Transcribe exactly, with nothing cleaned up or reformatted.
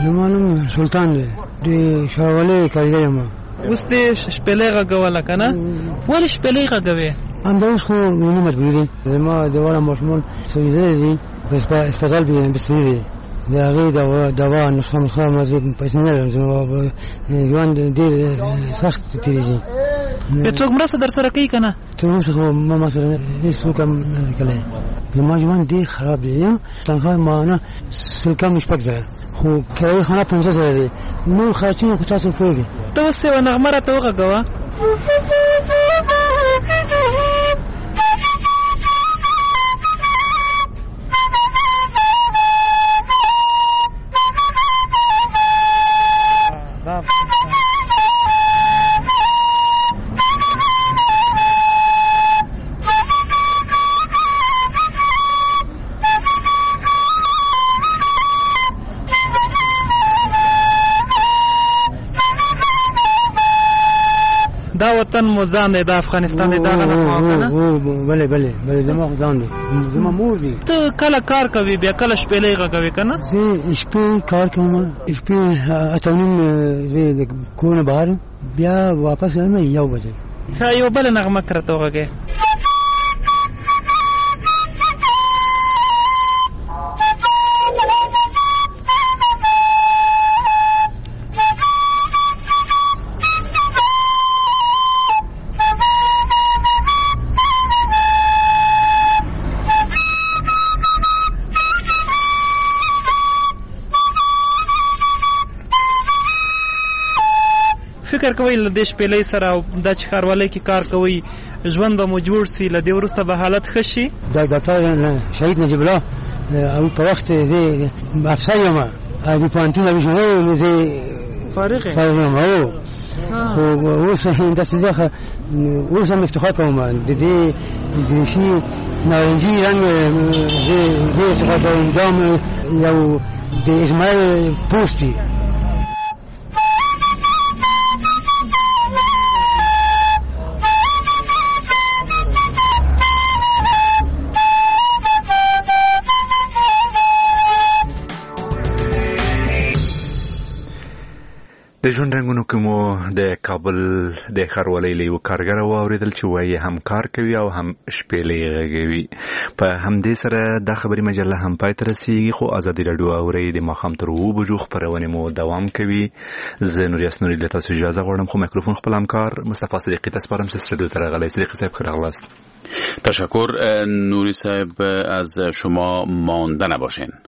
زمانم سلطان دی د شاولې کارګر ما اوس دې شپېلې غږوله که نه؟ ولې شپېلې غږوې؟ همدا اوس خو نه مجبور دي زما دواړه ماشومان سوځېدلي دي په هسپتال کې بستري دي د هغې دوا نسخه مسخه مې پیسې نه لرم زما ژوند ډېر سخت تېرېږي. څوک مرسته در سره کوي که نه؟ تر اوسه خو ما ما سره هېڅوک هم نه دی کړی. زما ژوند ډېر خراب دی. تنخوا ماهانه سل کم شپږ زره خو کرایي خانه پنځه زره دی. نور خرچونه خو تاسو پوهېږئ. ته اوس یوه نغمه راته وغږوه. دا وطن مو ځان دی، دا افغانستان دی، دا غنه خوا که نه؟ بلې بلې بلې زما خو ځان دی، زما مور دی. ته کله کار کوې بیا کله شپېلې غږوې که نه؟ زه شپې کار کوم، شپې اته نیم زه د کور نه بهر یم، بیا واپس راځم یو بجې. ښه یوه بله نغمه که راته وغږې. فکر کوئ له دې شپېلۍ سره او دا چې ښاروالۍ کې کار کوئ ژوند به مو جوړ سي، له دې وروسته به حالت ښه شي؟ دا ډاکټر شهید نجیب الله او په وخت زه افسر یم د پوهنتون زه فارغ یم او خو اوس داسې ده اوس هم افتخار کوم د دې دریشي نارنجي رنګ زه افتخار کوم دا یو د اسماعیل پوسټ دی. د ژوند رنګونو کې مو د کابل د ښاروالۍ له یوه کارګره واورېدل چې وایي هم کار کوي او هم شپېلې غږوي. په همدې سره دا خبري مجله هم پای ته رسېږي، خو ازادي راډیو اورئ د ماښام تر اوو بجو خپرونې مو دوام کوي. زه نوریاس نوري له تاسو اجازه غواړم، خو میکروفون خپل همکار مصطفی صدیقی ته سپارم چې استودیو ته راغلی. صدیقی صاحب ښه راغلاست. تشکر نوری صاحب، از شما مانده نباشین.